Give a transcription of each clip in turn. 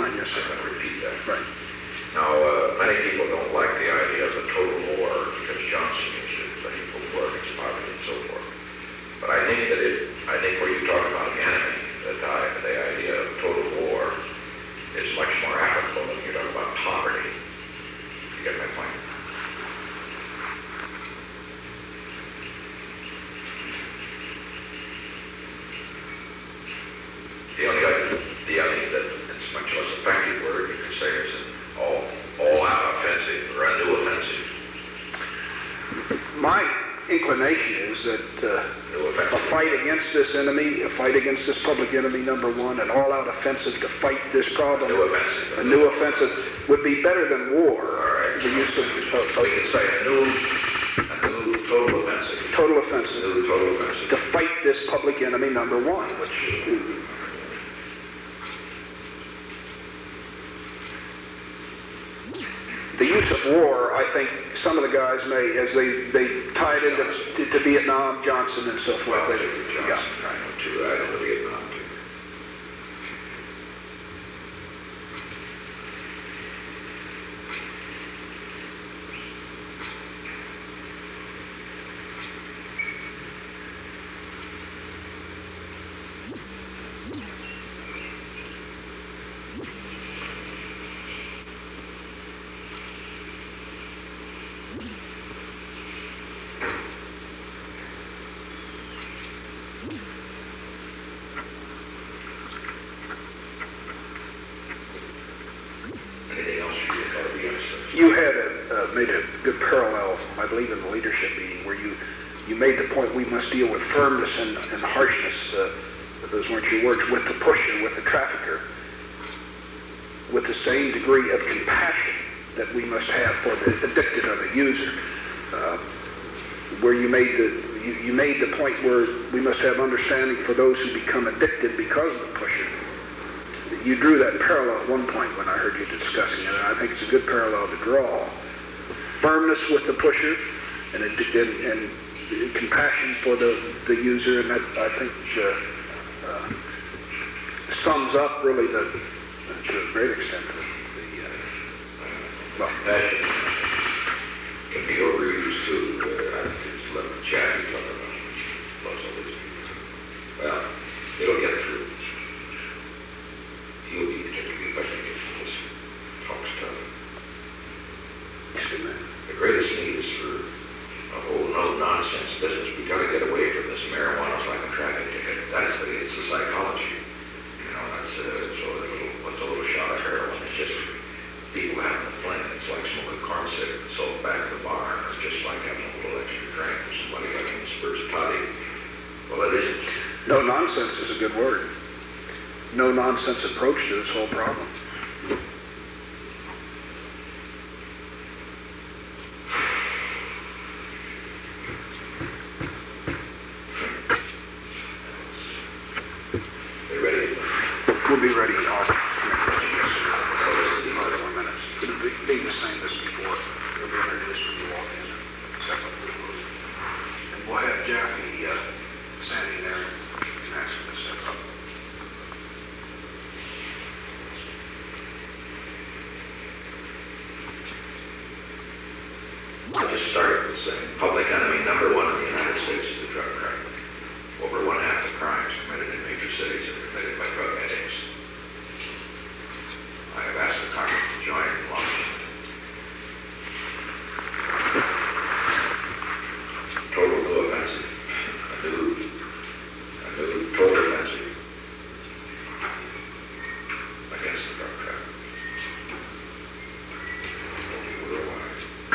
fine, yes, I'm sir. going to repeat that. Right. Now, many people don't like the idea of a total war because Johnson used it, that equal war against poverty and so forth. But I think where you talk about the enemy, the idea of total war is much more applicable than you talk about poverty. You get my point? The only that it's much less effective word you could say is an all-out offensive or a new offensive. My inclination is that a fight against this enemy, a fight against this public enemy, number one, an all-out offensive to fight this problem, a new offensive would be better than war. All right. The use of we could say a new total offensive. Total offensive. A new total offensive. To fight this public enemy, number one, which the use of war, I think some of the guys may, as they tie it into to Vietnam, Johnson and so forth. Well, Johnson, I know too. I know Vietnam too. You had made a good parallel, I believe, in the leadership meeting where you made the point we must deal with firmness and harshness, those weren't your words, with the pusher, with the trafficker, with the same degree of compassion that we must have for the addicted or the user. Where you made the point where we must have understanding for those who become addicted because of the pusher. You drew that parallel at one point when I heard you discussing it, and I think it's a good parallel to draw. Firmness with the pusher and compassion for the user, and that, I think, sums up really to a great extent that can be overused too. It's let the chatty talk about most of these people. Well, it'll get through. He'll be particularly effective if this talks tough. The greatest need is for a whole no-nonsense business. We got to get away from this marijuana like a traffic ticket. It's the psychology. You know, that's what's a little shot of heroin. It's just people having a fling. It's like smoking corn cigarettes sold back at the bar. It's just like having a little extra drink or somebody having a spurts toddy. Well, it isn't. No nonsense is a good word. No nonsense approach to this whole problem. They ready? We'll be ready in all 1 minutes. It'll be the same as before. It'll be introduced when you walk in. And we'll have Jackie standing there and ask him to step up. I'll just start with saying public enemy number one in the United States is the drug traffic. Over one-half the crimes committed in major cities are committed by drug addicts. I have asked the Congress to join in launching total new offensive, a new total offensive against the drug traffic. Worldwide.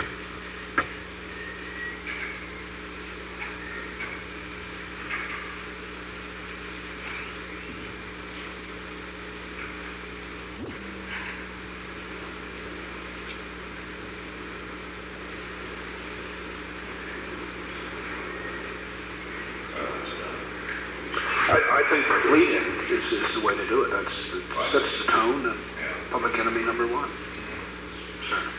I think lead-in is the way to do it. Sets the tone and public enemy number one. Sure.